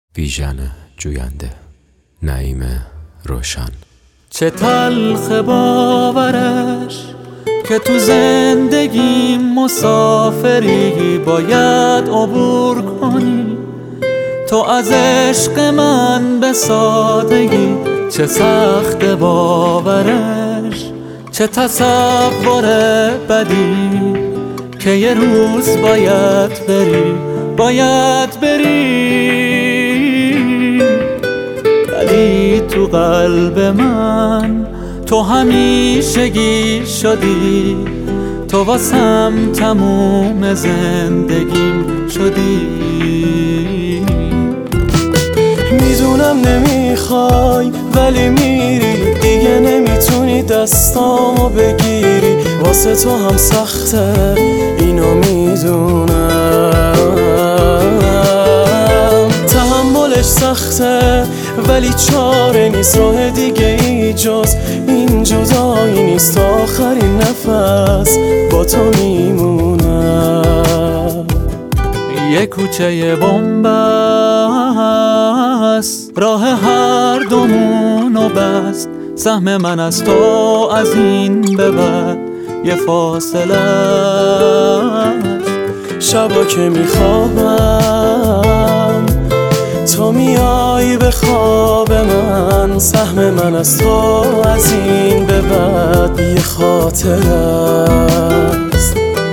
بیژن جوینده، نعیم روشن. چه تلخ باورش که تو زندگی مسافری باید عبور کنی، تو از عشق من به سادگی. چه سخت باورش، چه تصور بدی که یه روز باید بری ولی تو قلب من تو همیشگی شدی، تو واسم تموم زندگیم شدی. میدونم نمیخوای ولی میری، دیگه نمیتونی دستامو بگیری، واسه تو هم سخته اینو میدونم، تحملش سخته ولی چاره نیست، راه دیگه ای جز این جدایی نیست، تا آخرین نفس با تو میمونم. یه کوچه بن‌بست راه هر دومونو بست، سهم من از تو از این به بعد یه فاصله است. شبا که میخوابم تو میای به خواب من، سهم من از تو از این به بعد یه خاطره است.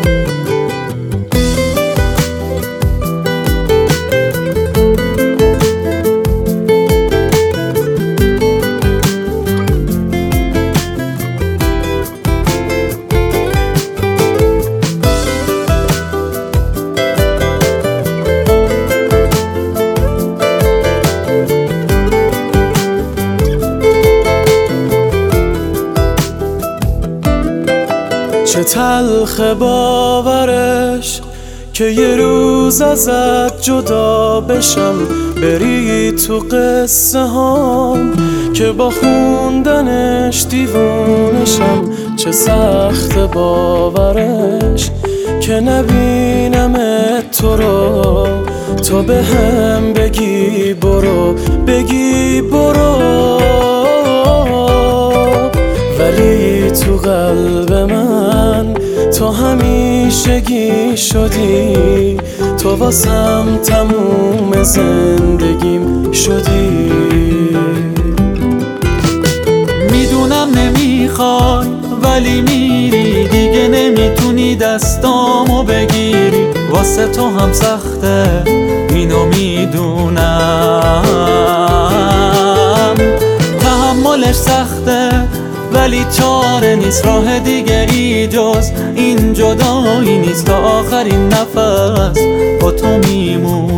چه تلخ باورش که یه روز ازت جدا بشم، بری تو قصه هام که با خوندنش دیوونشم. چه سخت باورش که نبینم تو رو، تو به هم بگی برو ولی تو قلب من تو همیشگی شدی، تو واسم تموم زندگیم شدی. میدونم نمیخوای ولی میری، دیگه نمیتونی دستامو بگیری، واسه تو هم سخته اینو میدونم، تحملش سخته ولی چاره نیست، راه دیگه ای جز این جدایی نیست، تا آخرین نفس با تو میمونم.